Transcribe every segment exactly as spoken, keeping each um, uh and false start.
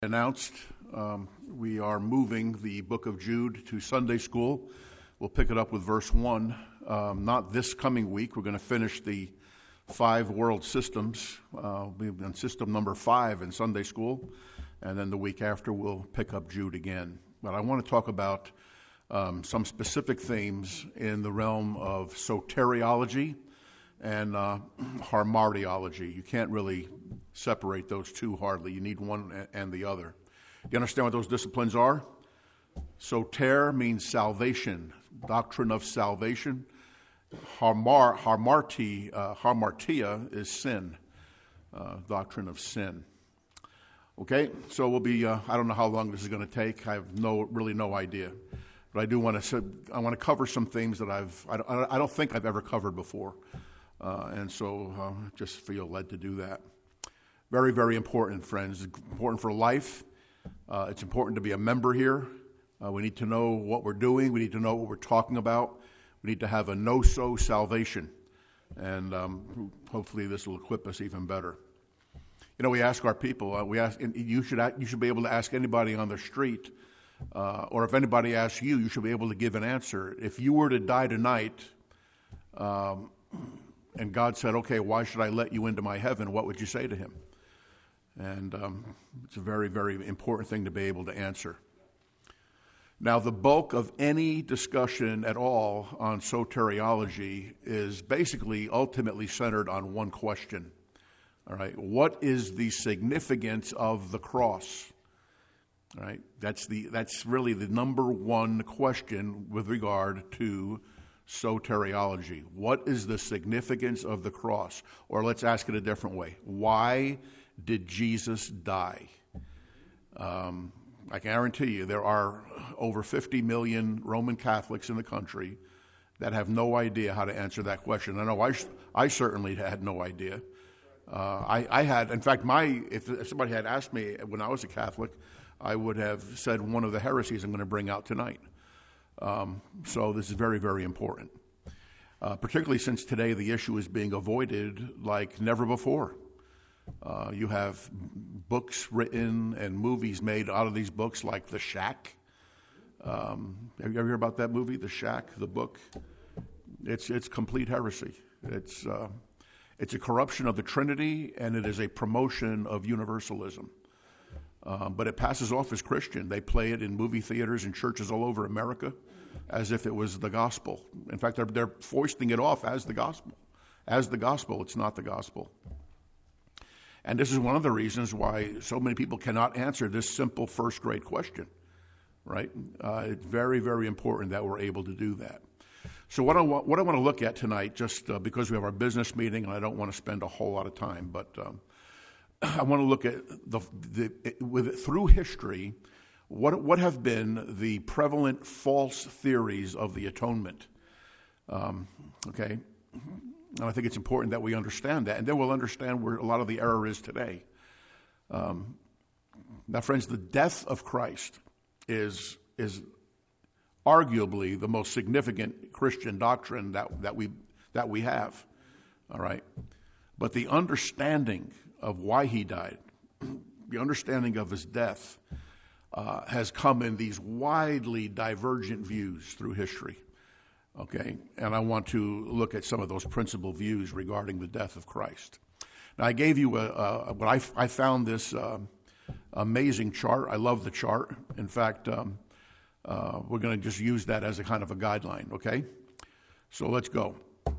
Announced, um, we are moving the book of Jude to Sunday school. We'll pick it up with verse one. Um, not this coming week. We're going to finish the five world systems. Uh, we'll be on system number five in Sunday school. And then the week after, we'll pick up Jude again. But I want to talk about um, some specific themes in the realm of soteriology and uh, hamartiology. You can't really separate those two hardly. You need one and the other. Do you understand what those disciplines are? Soter means salvation, doctrine of salvation. Harmar, harmarti, uh, hamartia is sin, uh, doctrine of sin. Okay, so we'll be, uh, I don't know how long this is going to take. I have no, really no idea. But I do want to, I want to cover some themes that I've, I, I don't think I've ever covered before. Uh, and so uh, just feel led to do that. Very, very important, friends. It's important for life. Uh, it's important to be a member here. Uh, we need to know what we're doing. We need to know what we're talking about. We need to have a no-so salvation. And um, hopefully this will equip us even better. You know, we ask our people, uh, we ask, and you should you should be able to ask anybody on the street, uh, or if anybody asks you, you should be able to give an answer. If you were to die tonight, um, and God said, okay, why should I let you into my heaven? What would you say to him? And um, it's a very, very important thing to be able to answer. Now, the bulk of any discussion at all on soteriology is basically ultimately centered on one question. All right, what is the significance of the cross? All right, that's the that's really the number one question with regard to soteriology. What is the significance of the cross? Or let's ask it a different way. Why did Jesus die? Um, I guarantee you there are over fifty million Roman Catholics in the country that have no idea how to answer that question. I know I, I certainly had no idea. Uh, I, I had, in fact, my if, if somebody had asked me when I was a Catholic, I would have said one of the heresies I'm going to bring out tonight. Um, so this is very, very important, uh, particularly since today the issue is being avoided like never before. Uh, you have books written and movies made out of these books like The Shack. Um, have you ever heard about that movie, The Shack, the book? It's it's complete heresy. It's uh, it's a corruption of the Trinity, and it is a promotion of universalism. Uh, but it passes off as Christian. They play it in movie theaters and churches all over America as if it was the gospel. In fact, they're, they're foisting it off as the gospel. As the gospel, it's not the gospel. And this is one of the reasons why so many people cannot answer this simple first grade question, right? Uh, it's very, very important that we're able to do that. So what I want, what I want to look at tonight, just uh, because we have our business meeting, and I don't want to spend a whole lot of time, but um, I want to look at the, the with through history, what what have been the prevalent false theories of the atonement. Um, okay. And I think it's important that we understand that, and then we'll understand where a lot of the error is today. Um, now, friends, the death of Christ is is arguably the most significant Christian doctrine that, that we that we have. All right, but the understanding of why he died, the understanding of his death, uh, has come in these widely divergent views through history. Okay, and I want to look at some of those principal views regarding the death of Christ. Now, I gave you a, a what I, I found this uh, amazing chart. I love the chart. In fact, um, uh, we're going to just use that as a kind of a guideline. Okay, so let's go.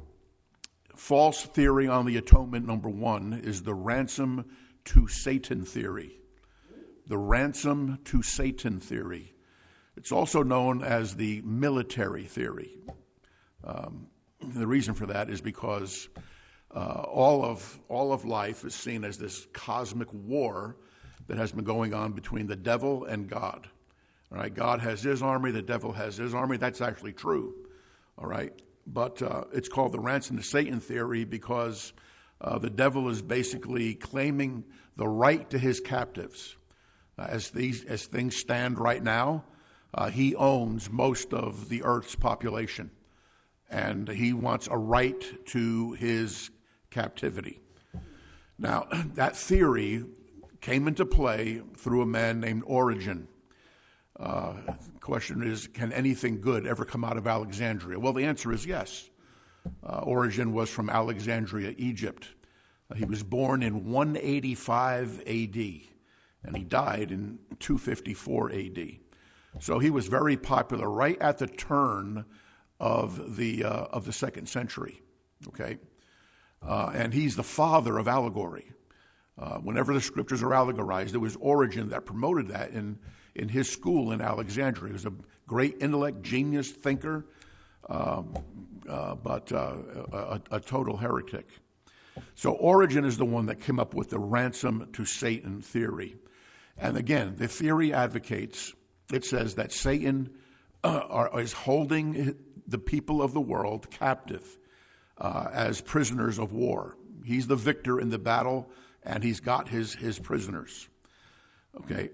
False theory on the atonement number one is the ransom to Satan theory. The ransom to Satan theory. It's also known as the military theory. Um, the reason for that is because uh, all of all of life is seen as this cosmic war that has been going on between the devil and God. All right, God has his army, the devil has his army. That's actually true. All right, but uh, it's called the ransom to Satan theory because uh, the devil is basically claiming the right to his captives. Uh, as these as things stand right now, uh, he owns most of the earth's population. And he wants a right to his captivity. Now, that theory came into play through a man named Origen. Uh, the question is, can anything good ever come out of Alexandria? Well, the answer is yes. Uh, Origen was from Alexandria, Egypt. Uh, he was born in one eighty-five A D, and he died in two fifty-four A D. So he was very popular right at the turn of the uh, of the second century. Okay, uh, and he's the father of allegory. Uh, whenever the scriptures are allegorized, it was Origen that promoted that in in his school in Alexandria. He was a great intellect, genius, thinker, um, uh, but uh, a, a total heretic. So Origen is the one that came up with the ransom to Satan theory. And again, the theory advocates, it says that Satan uh, are, is holding the people of the world captive uh, as prisoners of war. He's the victor in the battle, and he's got his, his prisoners. Okay.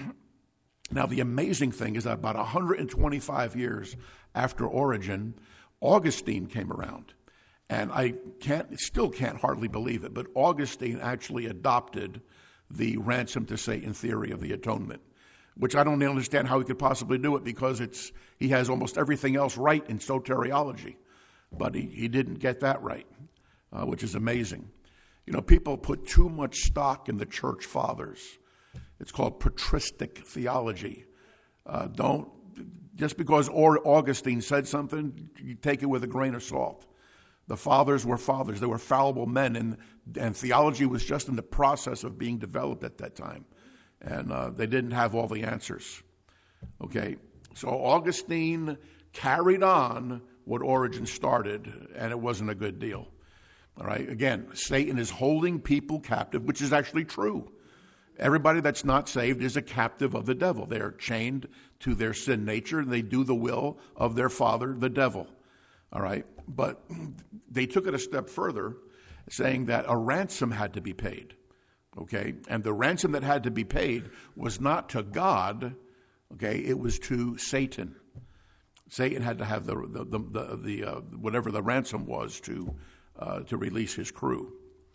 Now, the amazing thing is that about one hundred twenty-five years after Origen, Augustine came around. And I can't, still can't hardly believe it, but Augustine actually adopted the ransom to Satan theory of the atonement, which I don't understand how he could possibly do it, because it's he has almost everything else right in soteriology. But he, he didn't get that right, uh, which is amazing. You know, people put too much stock in the church fathers. It's called patristic theology. Uh, don't, just because Augustine said something, you take it with a grain of salt. The fathers were fathers. They were fallible men, and, and theology was just in the process of being developed at that time. And uh, they didn't have all the answers. Okay, so Augustine carried on what Origen started, and it wasn't a good deal. All right, again, Satan is holding people captive, which is actually true. Everybody that's not saved is a captive of the devil. They are chained to their sin nature, and they do the will of their father, the devil. All right, but they took it a step further, saying that a ransom had to be paid. Okay, and the ransom that had to be paid was not to God. Okay, it was to Satan. Satan had to have the the the, the, the uh, whatever the ransom was to uh, to release his crew.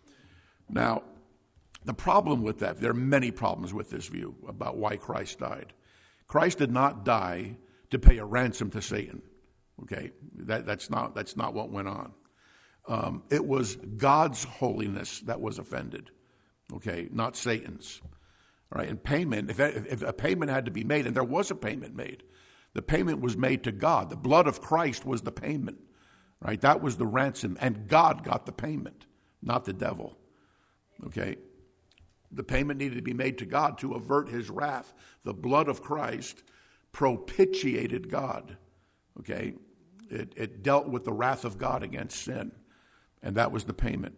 Now, the problem with that, there are many problems with this view about why Christ died. Christ did not die to pay a ransom to Satan. Okay, that, that's not that's not what went on. Um, it was God's holiness that was offended. Okay, not Satan's. All right, and payment, if, if a payment had to be made, and there was a payment made, the payment was made to God. The blood of Christ was the payment. Right, that was the ransom, and God got the payment, not the devil. Okay. The payment needed to be made to God to avert his wrath. The blood of Christ propitiated God. Okay? It, it dealt with the wrath of God against sin. And that was the payment.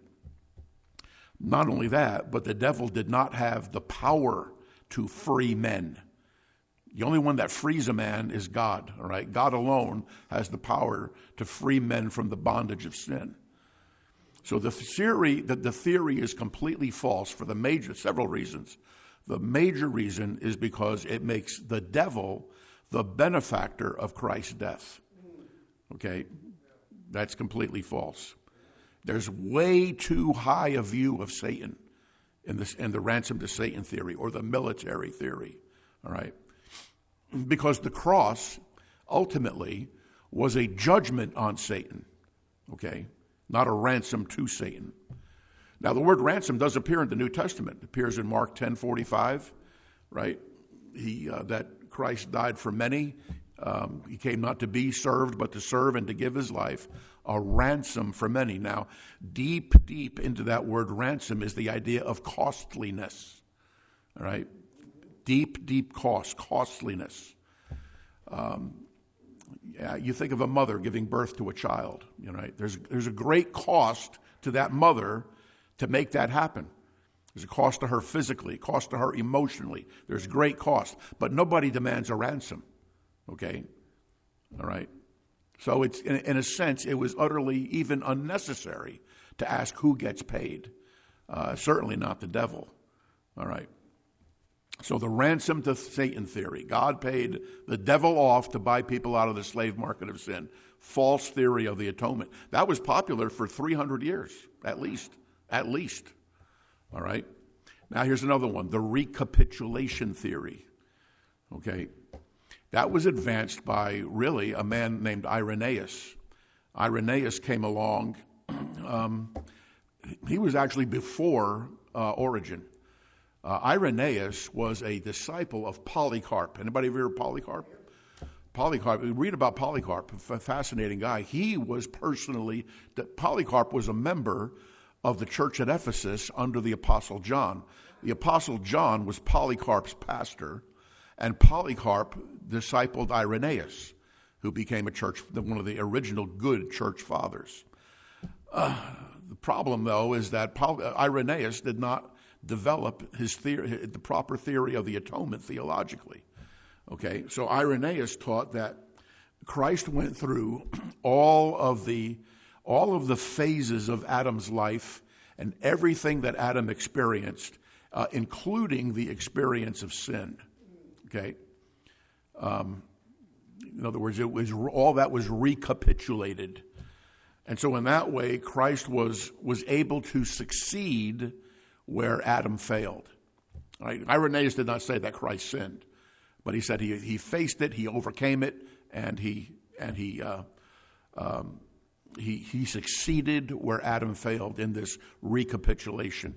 Not only that, but the devil did not have the power to free men. The only one that frees a man is God. All right? God alone has the power to free men from the bondage of sin. So the theory that the theory is completely false for the major several reasons. The major reason is because it makes the devil the benefactor of Christ's death. Okay, that's completely false. There's way too high a view of Satan in this in the ransom to Satan theory or the military theory. All right, because the cross ultimately was a judgment on Satan. Okay. Not a ransom to Satan. Now, the word ransom does appear in the New Testament. It appears in Mark ten forty-five, right? He uh, that Christ died for many. Um, he came not to be served, but to serve and to give his life, a ransom for many. Now, deep, deep into that word ransom is the idea of costliness, all right? Deep, deep cost, costliness. Um, Yeah, you think of a mother giving birth to a child. You know, there's there's a great cost to that mother to make that happen. There's a cost to her physically, cost to her emotionally. There's great cost, but nobody demands a ransom. Okay, all right. So it's in, in a sense, it was utterly even unnecessary to ask who gets paid. Uh, certainly not the devil. All right. So the ransom to Satan theory. God paid the devil off to buy people out of the slave market of sin. False theory of the atonement. That was popular for three hundred years, at least. At least. All right? Now here's another one, the recapitulation theory. Okay, that was advanced by really a man named Irenaeus. Irenaeus came along. Um, he was actually before uh, Origen. Uh, Irenaeus was a disciple of Polycarp. Anybody ever heard of Polycarp? Polycarp, we read about Polycarp, a fascinating guy. He was personally, Polycarp was a member of the church at Ephesus under the Apostle John. The Apostle John was Polycarp's pastor, and Polycarp discipled Irenaeus, who became a church, one of the original good church fathers. Uh, the problem, though, is that Paul, Irenaeus did not develop his theory, the proper theory of the atonement theologically. Okay, so Irenaeus taught that Christ went through all of the all of the phases of Adam's life and everything that Adam experienced, uh, including the experience of sin. Okay, um, in other words, it was all that was recapitulated, and so in that way, Christ was was able to succeed where Adam failed. Right? Irenaeus did not say that Christ sinned, but he said he he faced it, he overcame it, and he and he uh, um, he he succeeded where Adam failed in this recapitulation.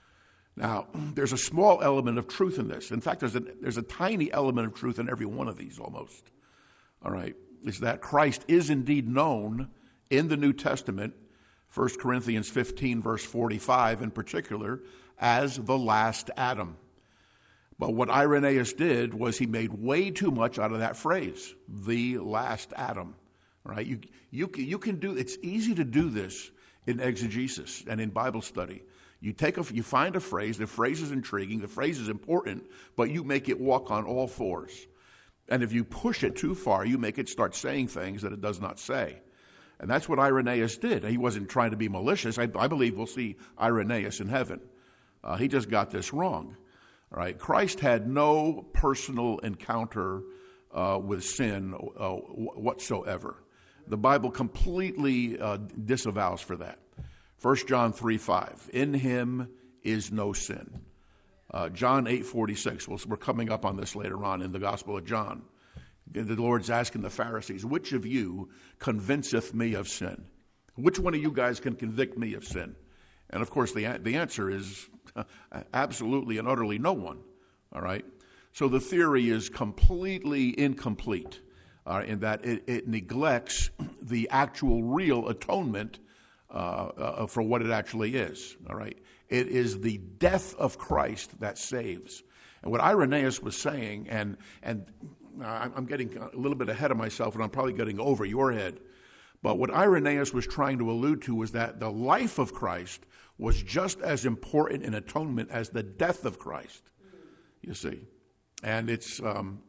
Now, there's a small element of truth in this. In fact, there's a there's a tiny element of truth in every one of these almost. All right, is that Christ is indeed known in the New Testament, First Corinthians fifteen, verse forty-five in particular, as the last Adam. But what Irenaeus did was he made way too much out of that phrase, the last Adam. Right? You you you can do. It's easy to do this in exegesis and in Bible study. You take a you find a phrase. The phrase is intriguing. The phrase is important, but you make it walk on all fours. And if you push it too far, you make it start saying things that it does not say. And that's what Irenaeus did. He wasn't trying to be malicious. I, I believe we'll see Irenaeus in heaven. Uh, he just got this wrong. All right, Christ had no personal encounter uh, with sin uh, whatsoever. The Bible completely uh, disavows for that. First John three five, in him is no sin. Uh, John eight forty-six, well, we're coming up on this later on in the Gospel of John. The Lord's asking the Pharisees, which of you convinceth me of sin? Which one of you guys can convict me of sin? And of course, the the answer is absolutely and utterly no one. All right? So the theory is completely incomplete uh, in that it, it neglects the actual real atonement uh, uh, for what it actually is. All right? It is the death of Christ that saves. And what Irenaeus was saying, and and I'm getting a little bit ahead of myself, and I'm probably getting over your head, but what Irenaeus was trying to allude to was that the life of Christ was just as important in atonement as the death of Christ. You see, and it's um,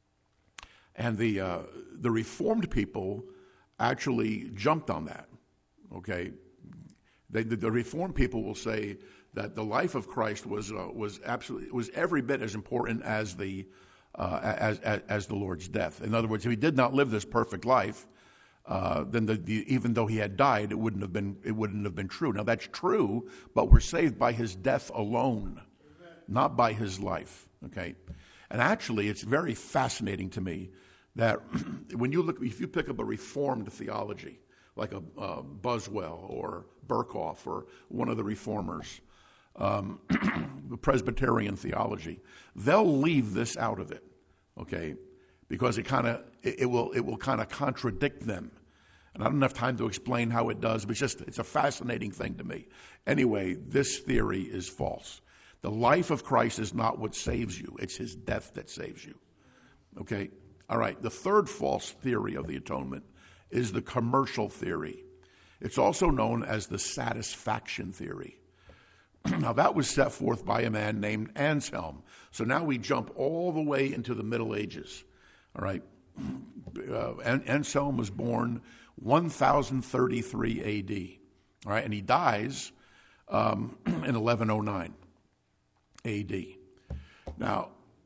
and the uh, the Reformed people actually jumped on that. Okay, they, the, the Reformed people will say that the life of Christ was uh, was absolutely was every bit as important as the uh, as, as as the Lord's death. In other words, if he did not live this perfect life, uh, then the, the, even though he had died, it wouldn't have been it wouldn't have been true. Now that's true, but we're saved by his death alone, Amen. Not by his life. Okay, and actually, it's very fascinating to me that when you look, if you pick up a Reformed theology like a uh, Buswell or Berkhoff or one of the Reformers, um, the Presbyterian theology, they'll leave this out of it, okay, because it kind of it, it will it will kind of contradict them, and I don't have time to explain how it does, but it's just it's a fascinating thing to me. Anyway, this theory is false. The life of Christ is not what saves you; it's his death that saves you. Okay, all right. The third false theory of the atonement is the commercial theory. It's also known as the satisfaction theory. Now, that was set forth by a man named Anselm. So now we jump all the way into the Middle Ages. All right. Uh, Anselm was born one thousand thirty-three A D. All right. And he dies um, in eleven oh nine A D. Now,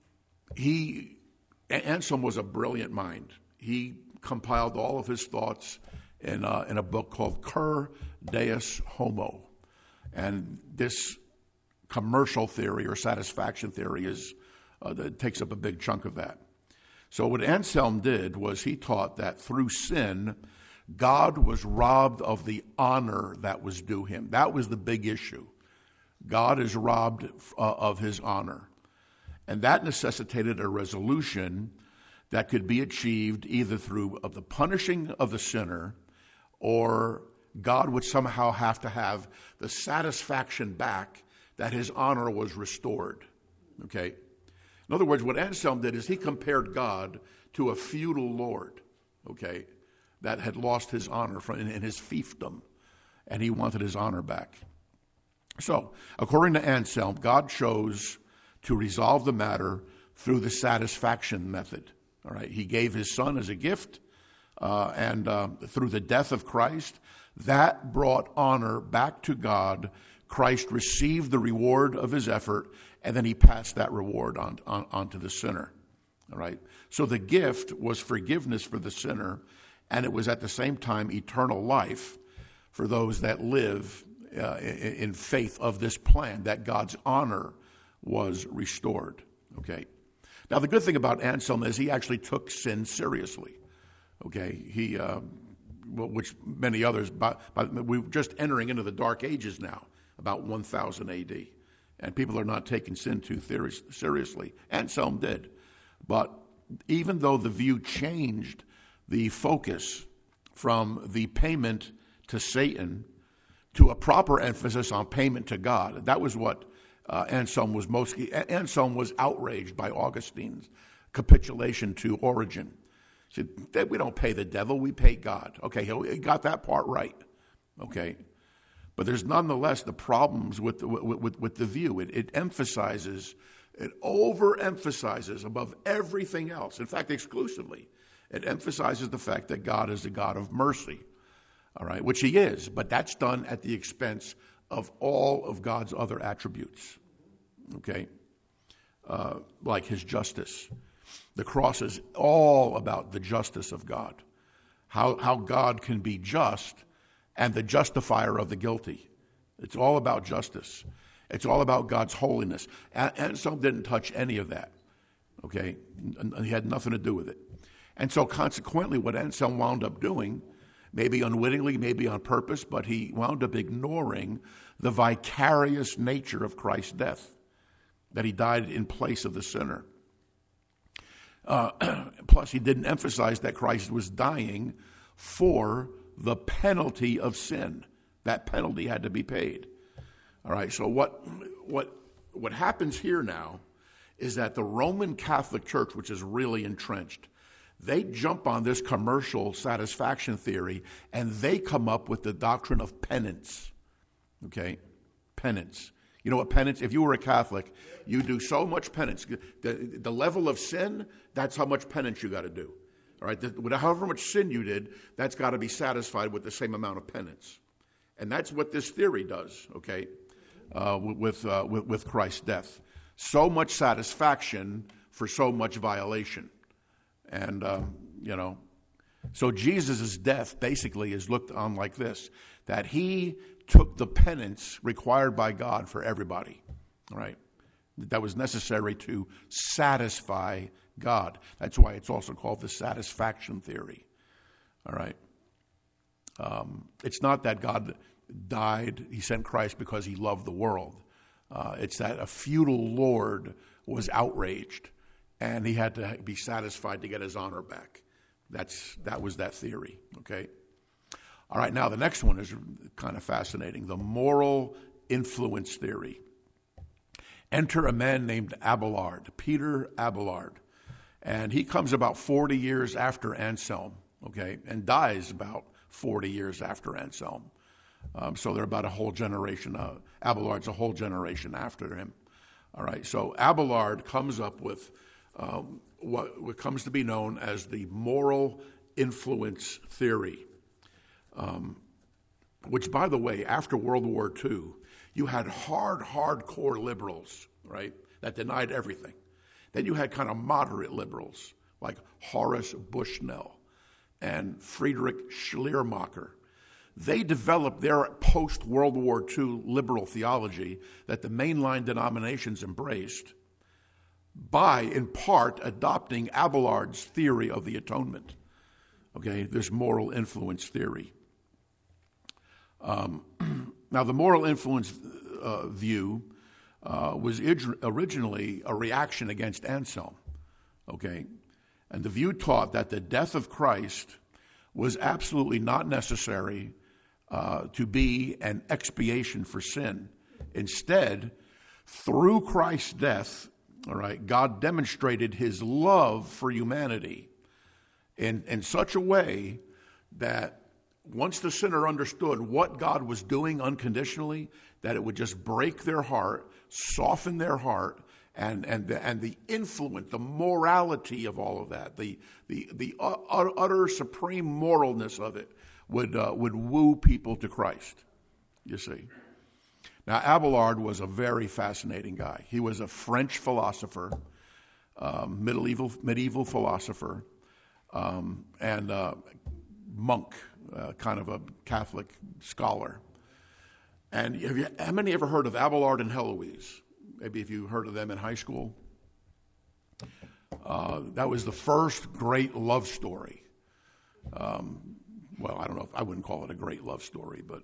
he, Anselm was a brilliant mind. He compiled all of his thoughts in, uh, in a book called Cur Deus Homo. And this commercial theory or satisfaction theory is uh, that takes up a big chunk of that. So what Anselm did was he taught that through sin, God was robbed of the honor that was due him. That was the big issue. God is robbed uh, of his honor. And that necessitated a resolution that could be achieved either through of the punishing of the sinner, or God would somehow have to have the satisfaction back that his honor was restored. Okay? In other words, what Anselm did is he compared God to a feudal lord, okay, that had lost his honor from, in, in his fiefdom, and he wanted his honor back. So, according to Anselm, God chose to resolve the matter through the satisfaction method. All right, he gave his son as a gift, uh, and uh, through the death of Christ, that brought honor back to God. Christ received the reward of his effort, and then he passed that reward on, on, on to the sinner. All right, so the gift was forgiveness for the sinner, and it was at the same time eternal life for those that live uh, in, in faith of this plan, that God's honor was restored. Okay. Now, the good thing about Anselm is he actually took sin seriously. Okay. He, uh, well, which many others, but, but we're just entering into the Dark Ages now, about one thousand A D, and people are not taking sin too seriously. Anselm did. But even though the view changed the focus from the payment to Satan to a proper emphasis on payment to God, that was what uh, Anselm was mostly. Anselm was outraged by Augustine's capitulation to Origen. He said, we don't pay the devil, we pay God. Okay, he got that part right. Okay. But there's nonetheless the problems with the, with, with, with the view. It, it emphasizes, it overemphasizes above everything else. In fact, exclusively, it emphasizes the fact that God is a God of mercy, all right, which he is, but that's done at the expense of all of God's other attributes, okay, uh, like his justice. The cross is all about the justice of God, how, how God can be just and the justifier of the guilty. It's all about justice. It's all about God's holiness. And Anselm didn't touch any of that, okay? And he had nothing to do with it. And so consequently, what Anselm wound up doing, maybe unwittingly, maybe on purpose, but he wound up ignoring the vicarious nature of Christ's death, that he died in place of the sinner. Uh, plus, he didn't emphasize that Christ was dying for the penalty of sin. That penalty had to be paid. All right, so what what what happens here now is that the Roman Catholic Church, which is really entrenched, they jump on this commercial satisfaction theory and they come up with the doctrine of penance. Okay? Penance. You know what penance? If you were a Catholic, you do so much penance. The, the level of sin, that's how much penance you got to do. All right, the, however much sin you did, that's got to be satisfied with the same amount of penance, and that's what this theory does. Okay, uh, with, uh, with with Christ's death, so much satisfaction for so much violation, and uh, you know, so Jesus' death basically is looked on like this: that he took the penance required by God for everybody. All right, that was necessary to satisfy God. That's why it's also called the satisfaction theory. All right. Um, it's not that God died, he sent Christ because he loved the world. Uh, it's that a feudal lord was outraged and he had to be satisfied to get his honor back. That's that was that theory. Okay. All right. Now the next one is kind of fascinating: the moral influence theory. Enter a man named Abelard, Peter Abelard. And he comes about forty years after Anselm, okay, and dies about forty years after Anselm. Um, so they're about a whole generation. Uh, Abelard's a whole generation after him. All right, so Abelard comes up with uh, what, what comes to be known as the moral influence theory, um, which, by the way, after World War Two, you had hard, hardcore liberals, right, that denied everything. Then you had kind of moderate liberals like Horace Bushnell and Friedrich Schleiermacher they developed their post-World War Two liberal theology that the mainline denominations embraced by, in part, adopting Abelard's theory of the atonement, okay, this moral influence theory. Um, now, the moral influence uh, view uh, was ig- originally a reaction against Anselm, okay? And the view taught that the death of Christ was absolutely not necessary uh, to be an expiation for sin. Instead, through Christ's death, all right, God demonstrated his love for humanity in, in such a way that once the sinner understood what God was doing unconditionally, that it would just break their heart, soften their heart, and and the, and the influence, the morality of all of that, the the the utter supreme moralness of it would uh, would woo people to Christ. You see. Now, Abelard was a very fascinating guy. He was a French philosopher, um, medieval medieval philosopher, um, and uh, monk, uh, kind of a Catholic scholar. And have you, how many ever heard of Abelard and Heloise? Maybe if you heard of them in high school. Uh, that was the first great love story. Um, well, I don't know if I wouldn't call it a great love story, but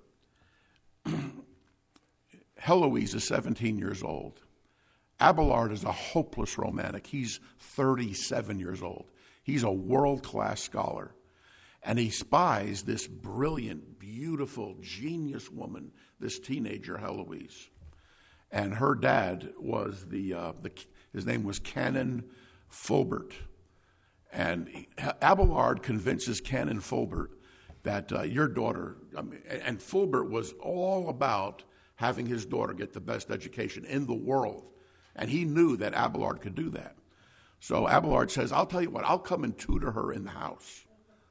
Heloise is seventeen years old. Abelard is a hopeless romantic. He's thirty-seven years old. He's a world-class scholar. And he spies this brilliant, beautiful, genius woman, this teenager, Heloise. And her dad was the, uh, the his name was Canon Fulbert. And he, Abelard convinces Canon Fulbert that uh, your daughter, I mean, and Fulbert was all about having his daughter get the best education in the world. And he knew that Abelard could do that. So Abelard says, I'll tell you what, I'll come and tutor her in the house.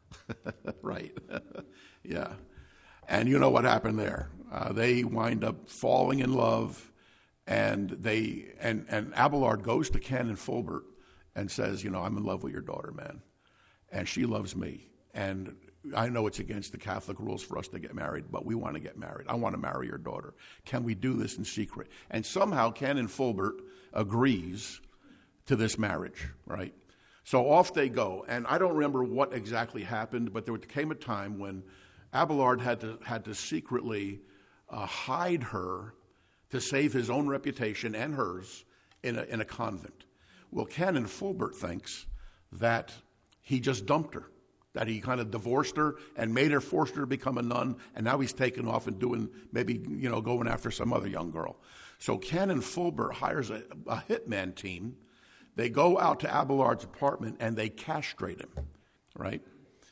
Right. Yeah. And you know what happened there. Uh, they wind up falling in love, and they and, and Abelard goes to Canon Fulbert and says, you know, I'm in love with your daughter, man. And she loves me. And I know it's against the Catholic rules for us to get married, but we want to get married. I want to marry your daughter. Can we do this in secret? And somehow Canon Fulbert agrees to this marriage, right? So off they go. And I don't remember what exactly happened, but there came a time when Abelard had to had to secretly uh, hide her to save his own reputation and hers in a, in a convent. Well, Canon Fulbert thinks that he just dumped her, that he kind of divorced her and made her, forced her to become a nun, and now he's taken off and doing, maybe, you know, going after some other young girl. So Canon Fulbert hires a, a hitman team. They go out to Abelard's apartment and they castrate him, right?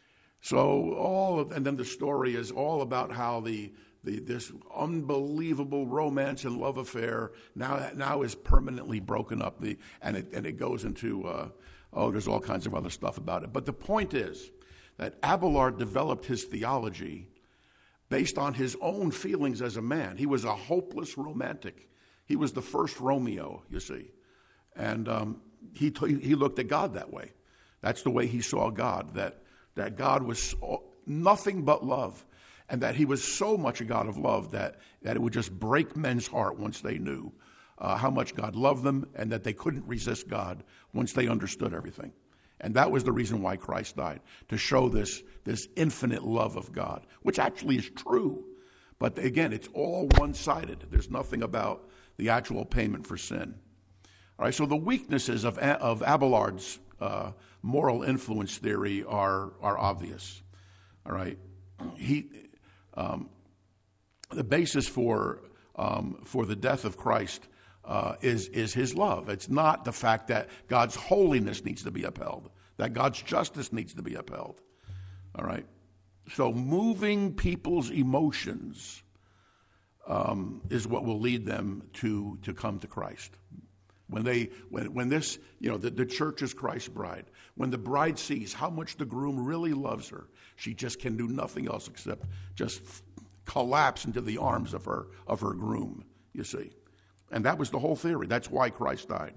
So all of, and then the story is all about how the, the this unbelievable romance and love affair now now is permanently broken up. The and it and it goes into uh, oh, there's all kinds of other stuff about it. But the point is that Abelard developed his theology based on his own feelings as a man. He was a hopeless romantic. He was the first Romeo, you see, and um, he t- he looked at God that way. That's the way he saw God. That that God was nothing but love, and that he was so much a God of love that that it would just break men's heart once they knew uh, how much God loved them, and that they couldn't resist God once they understood everything. And that was the reason why Christ died, to show this, this infinite love of God, which actually is true. But again, it's all one-sided. There's nothing about the actual payment for sin. All right, so the weaknesses of, of Abelard's uh, moral influence theory are, are obvious. All right, he, um, the basis for, um, for the death of Christ Uh, is is his love. It's not the fact that God's holiness needs to be upheld, that God's justice needs to be upheld. All right? So moving people's emotions um, is what will lead them to, to come to Christ. When they when when this, you know, the, the church is Christ's bride. When the bride sees how much the groom really loves her, she just can do nothing else except just collapse into the arms of her of her groom, you see. And that was the whole theory. That's why Christ died.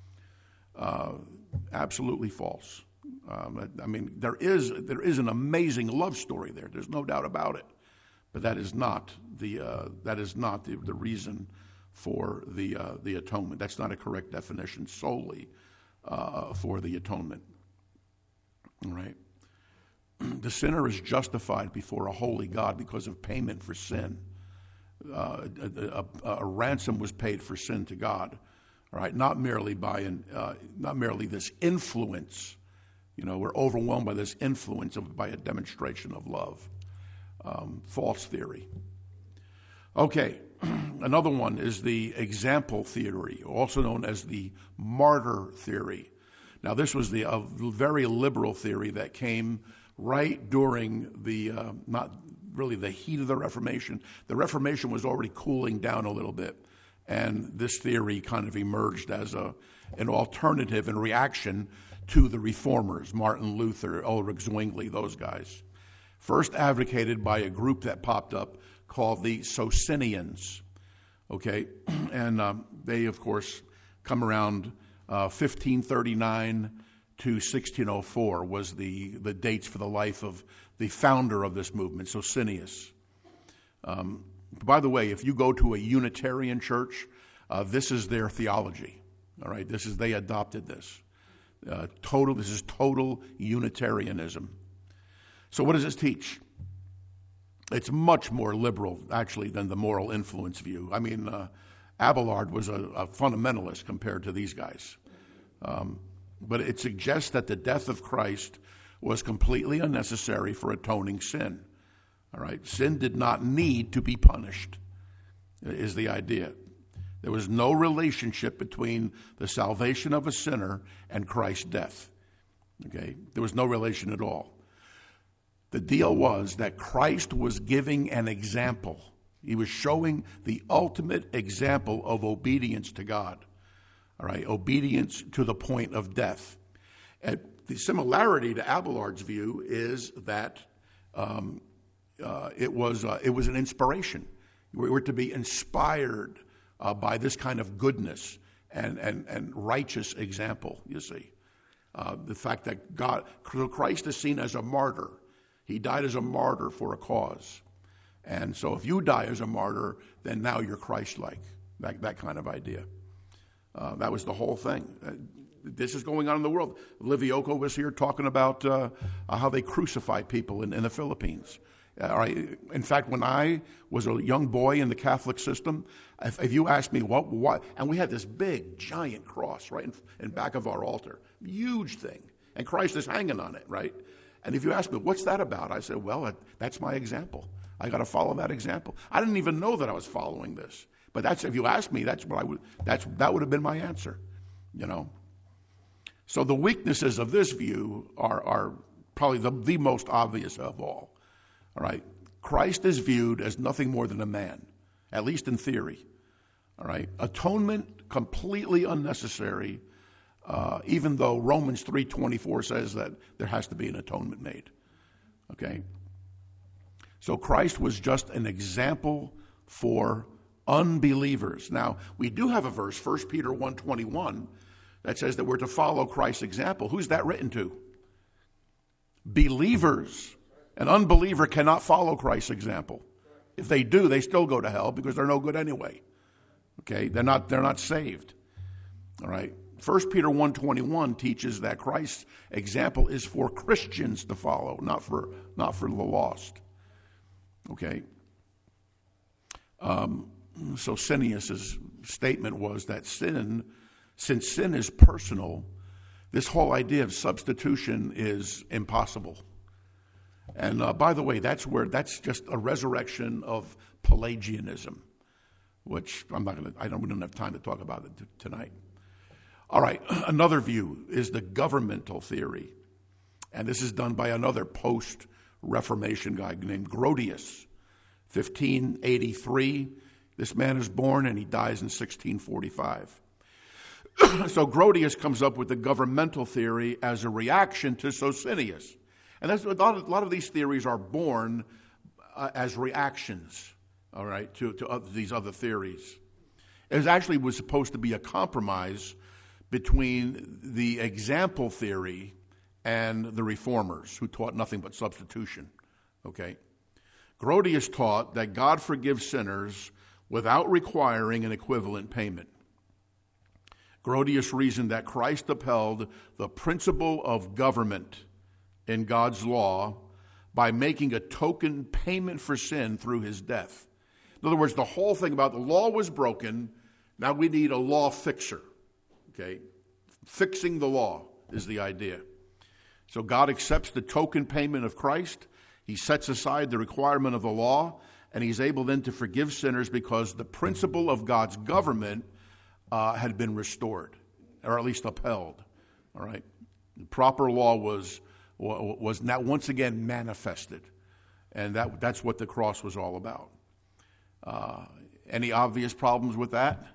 Uh, absolutely false. Um, I mean, there is there is an amazing love story there. There's no doubt about it. but that is not the uh, that is not the, the reason for the uh, the atonement. That's not a correct definition solely uh, for the atonement. All right. The sinner is justified before a holy God because of payment for sin. Uh, a, a, a ransom was paid for sin to God. All right, not merely by an, uh, not merely this influence. You know, we're overwhelmed by this influence of by a demonstration of love. Um, false theory. Okay, another one is the example theory, also known as the martyr theory. Now, this was the a very liberal theory that came right during the uh, not really the heat of the Reformation. The Reformation was already cooling down a little bit. And this theory kind of emerged as a an alternative in reaction to the reformers, Martin Luther, Ulrich Zwingli, those guys. First advocated by a group that popped up called the Socinians. Okay, and um, they, of course, come around uh, fifteen thirty-nine to sixteen oh four was the, the dates for the life of the founder of this movement, Socinius. Um, By the way, if you go to a Unitarian church, uh, this is their theology. All right, this is they adopted this. Uh, total. This is total Unitarianism. So, what does this teach? It's much more liberal, actually, than the moral influence view. I mean, uh, Abelard was a, a fundamentalist compared to these guys, um, but it suggests that the death of Christ was completely unnecessary for atoning sin. All right, sin did not need to be punished, is the idea. There was no relationship between the salvation of a sinner and Christ's death. Okay, there was no relation at all. The deal was that Christ was giving an example. He was showing the ultimate example of obedience to God. All right, obedience to the point of death. And the similarity to Abelard's view is that um, Uh, it was uh, it was an inspiration. We were to be inspired uh, by this kind of goodness and, and, and righteous example, you see. Uh, the fact that God, Christ is seen as a martyr. He died as a martyr for a cause. And so if you die as a martyr, then now you're Christ-like, that, that kind of idea. Uh, that was the whole thing. Uh, this is going on in the world. Livioco was here talking about uh, how they crucify people in, in the Philippines. All right. In fact, when I was a young boy in the Catholic system, if, if you asked me what, what, and we had this big, giant cross right in, in back of our altar, huge thing, and Christ is hanging on it, right? And if you ask me, what's that about? I said, well, that, that's my example. I got to follow that example. I didn't even know that I was following this, but that's if you asked me, that's what I would. That's that would have been my answer, you know. So the weaknesses of this view are are probably the, the most obvious of all. All right, Christ is viewed as nothing more than a man, at least in theory. All right, atonement completely unnecessary, uh, even though Romans three twenty-four says that there has to be an atonement made. Okay, so Christ was just an example for unbelievers. Now we do have a verse, First Peter one twenty-one, that says that we're to follow Christ's example. Who's that written to? Believers. An unbeliever cannot follow Christ's example. If they do, they still go to hell because they're no good anyway. Okay, they're not they're not saved. All right. First Peter one twenty-one teaches that Christ's example is for Christians to follow, not for not for the lost. Okay. Um, so Socinius' statement was that sin, since sin is personal, this whole idea of substitution is impossible. And uh, by the way, that's where that's just a resurrection of Pelagianism, which I'm not going to. I don't. We don't have time to talk about it t- tonight. All right. Another view is the governmental theory, and this is done by another post-Reformation guy named Grotius, fifteen eighty-three. This man is born and he dies in sixteen forty-five. So Grotius comes up with the governmental theory as a reaction to Socinius. And that's, a, lot of, a lot of these theories are born uh, as reactions, all right, to, to other, these other theories. It actually was supposed to be a compromise between the example theory and the reformers, who taught nothing but substitution, okay? Grotius taught that God forgives sinners without requiring an equivalent payment. Grotius reasoned that Christ upheld the principle of government in God's law by making a token payment for sin through his death. In other words, the whole thing about the law was broken. Now we need a law fixer. Okay? Fixing the law is the idea. So God accepts the token payment of Christ. He sets aside the requirement of the law, and he's able then to forgive sinners because the principle of God's government uh, had been restored, or at least upheld. All right? The proper law was was now once again manifested, and that that's what the cross was all about. Uh, any obvious problems with that?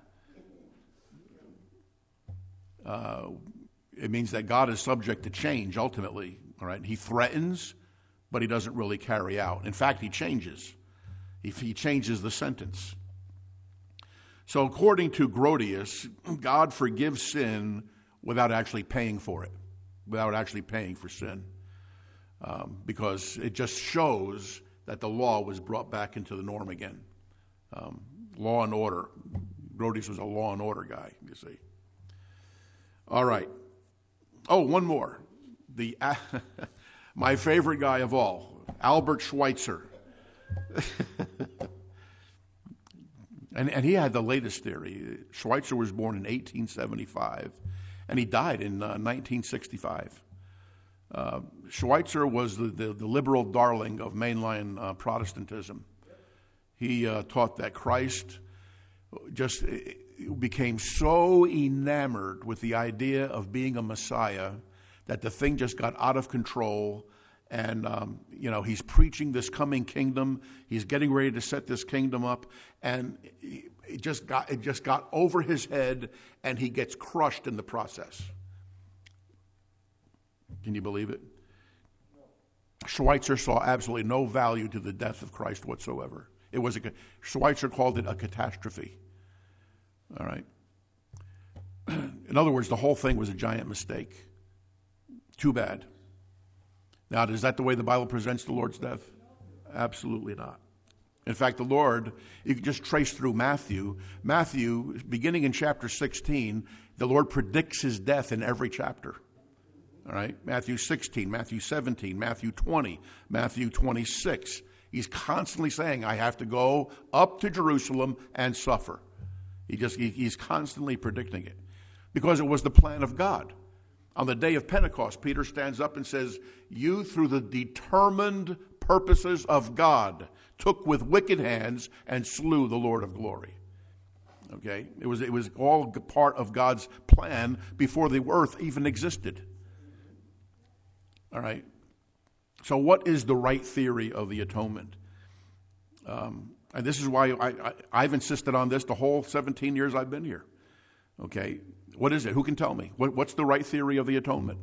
Uh, it means that God is subject to change ultimately. All right, he threatens, but he doesn't really carry out. In fact, he changes. He, he changes the sentence. So according to Grotius, God forgives sin without actually paying for it, without actually paying for sin, um, because it just shows that the law was brought back into the norm again. Um, law and order. Grotius was a law and order guy, you see. All right. Oh, one more. The uh, my favorite guy of all, Albert Schweitzer. and, and he had the latest theory. Schweitzer was born in eighteen seventy-five, and he died in uh, nineteen sixty-five. Uh, Schweitzer was the, the, the liberal darling of mainline uh, Protestantism. He uh, taught that Christ just became so enamored with the idea of being a Messiah that the thing just got out of control. And, um, you know, he's preaching this coming kingdom. He's getting ready to set this kingdom up. And it just got, it just got over his head, and he gets crushed in the process. Can you believe it? Schweitzer saw absolutely no value to the death of Christ whatsoever. It was a, Schweitzer called it a catastrophe. All right. In other words, the whole thing was a giant mistake. Too bad. Now, is that the way the Bible presents the Lord's death? Absolutely not. In fact, the Lord, you can just trace through Matthew. Matthew, beginning in chapter sixteen, the Lord predicts his death in every chapter. All right? Matthew sixteen, Matthew seventeen, Matthew twenty, Matthew twenty-six. He's constantly saying, I have to go up to Jerusalem and suffer. He just he, he's constantly predicting it because it was the plan of God. On the day of Pentecost, Peter stands up and says, you, through the determined purposes of God, took with wicked hands and slew the Lord of glory. Okay? It was, it was all part of God's plan before the earth even existed. All right? So what is the right theory of the atonement? Um, and this is why I, I, I've insisted on this the whole seventeen years I've been here. Okay? What is it? Who can tell me? What, what's the right theory of the atonement?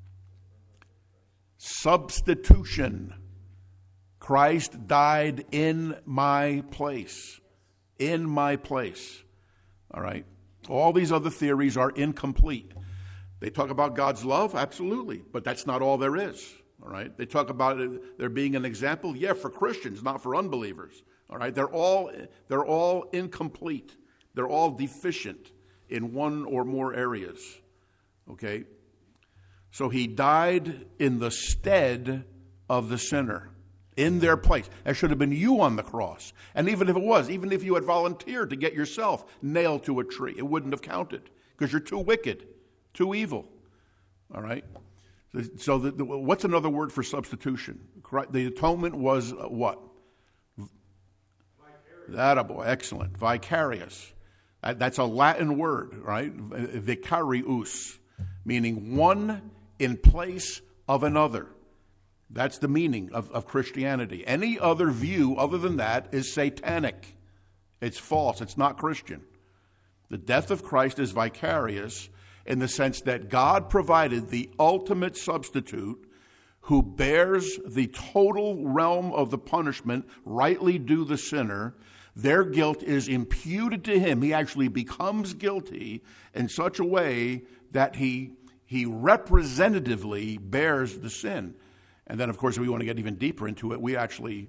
Substitution. Christ died in my place. In my place. All right? All these other theories are incomplete. They talk about God's love, absolutely, but that's not all there is. All right? They talk about it, there being an example, yeah, for Christians, not for unbelievers. All right? They're all they're all incomplete. They're all deficient in one or more areas. Okay? So he died in the stead of the sinner, in their place. That should have been you on the cross. And even if it was, even if you had volunteered to get yourself nailed to a tree, it wouldn't have counted because you're too wicked, too evil. All right? So the, the, what's another word for substitution? The atonement was uh, what? That boy, excellent. Vicarious. That, that's a Latin word, right? Vicarius, meaning one in place of another. That's the meaning of, of Christianity. Any other view other than that is satanic. It's false. It's not Christian. The death of Christ is vicarious in the sense that God provided the ultimate substitute who bears the total realm of the punishment rightly due the sinner. Their guilt is imputed to him. He actually becomes guilty in such a way that he, he representatively bears the sin. And then, of course, if we want to get even deeper into it, we actually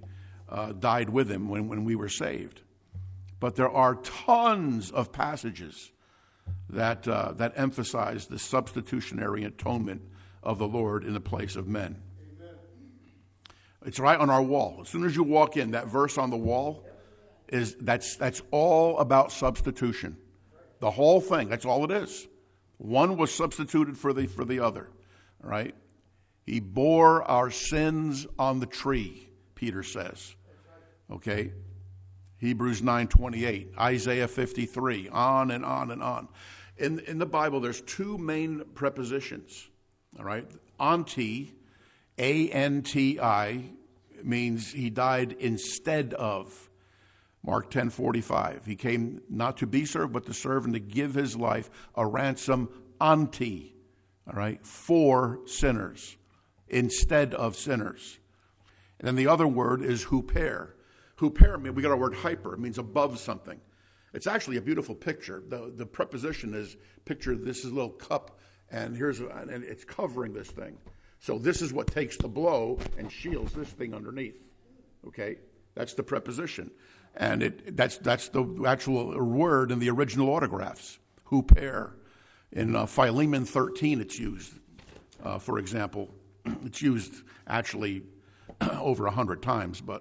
uh, died with him when, when we were saved. But there are tons of passages that uh, that emphasize the substitutionary atonement of the Lord in the place of men. Amen. It's right on our wall. As soon as you walk in, that verse on the wall is that's that's all about substitution. The whole thing. That's all it is. One was substituted for the for the other. All right. He bore our sins on the tree, Peter says. Okay. Hebrews nine twenty-eight, Isaiah fifty-three, on and on and on. In, in the Bible, there's two main prepositions, all right? Anti, A N T I, means he died instead of. Mark ten forty-five, he came not to be served, but to serve and to give his life a ransom anti, all right, for sinners, instead of sinners. And then the other word is huper. Huper, we got our word hyper. It means above something. It's actually a beautiful picture. The the preposition is, picture this is a little cup, and here's a, and it's covering this thing. So this is what takes the blow and shields this thing underneath. Okay, that's the preposition, and it that's that's the actual word in the original autographs. Huper, in uh, Philemon thirteen, it's used. Uh, for example, it's used actually over a hundred times, but.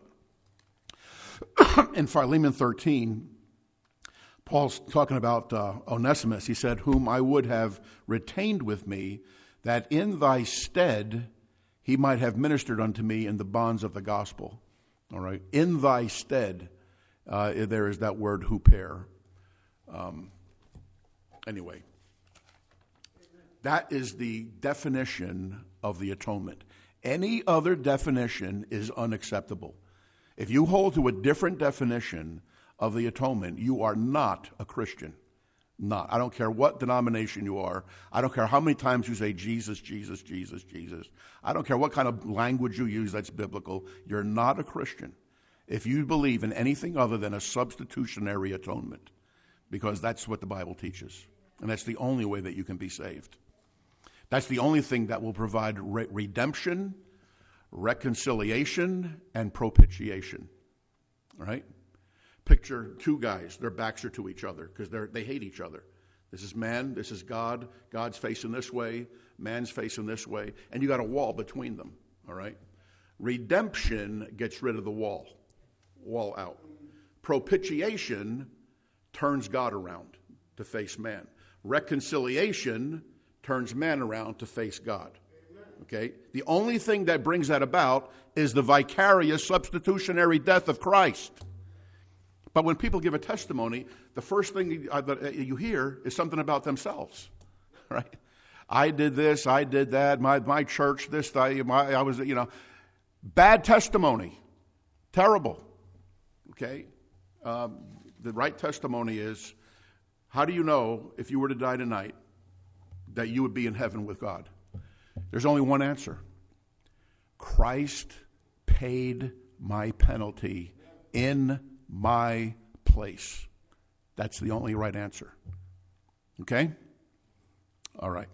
In Philemon thirteen, Paul's talking about uh, Onesimus. He said, whom I would have retained with me, that in thy stead he might have ministered unto me in the bonds of the gospel. All right. In thy stead, uh, there is that word huper. Um, anyway, that is the definition of the atonement. Any other definition is unacceptable. If you hold to a different definition of the atonement, you are not a Christian. Not. I don't care what denomination you are. I don't care how many times you say Jesus, Jesus, Jesus, Jesus. I don't care what kind of language you use that's biblical. You're not a Christian if you believe in anything other than a substitutionary atonement, because that's what the Bible teaches. And that's the only way that you can be saved. That's the only thing that will provide re- redemption, reconciliation, and propitiation. All right? Picture two guys. Their backs are to each other because they they hate each other. This is man. This is God. God's facing this way. Man's facing this way. And you got a wall between them. All right? Redemption gets rid of the wall. Wall out. Propitiation turns God around to face man. Reconciliation turns man around to face God. Okay? The only thing that brings that about is the vicarious substitutionary death of Christ. But when people give a testimony, the first thing you hear is something about themselves, right? I did this, I did that, my my church, this, I, my, I was, you know, bad testimony, terrible, okay? Um, the right testimony is, how do you know if you were to die tonight that you would be in heaven with God? There's only one answer. Christ paid my penalty in my place. That's the only right answer. Okay? All right.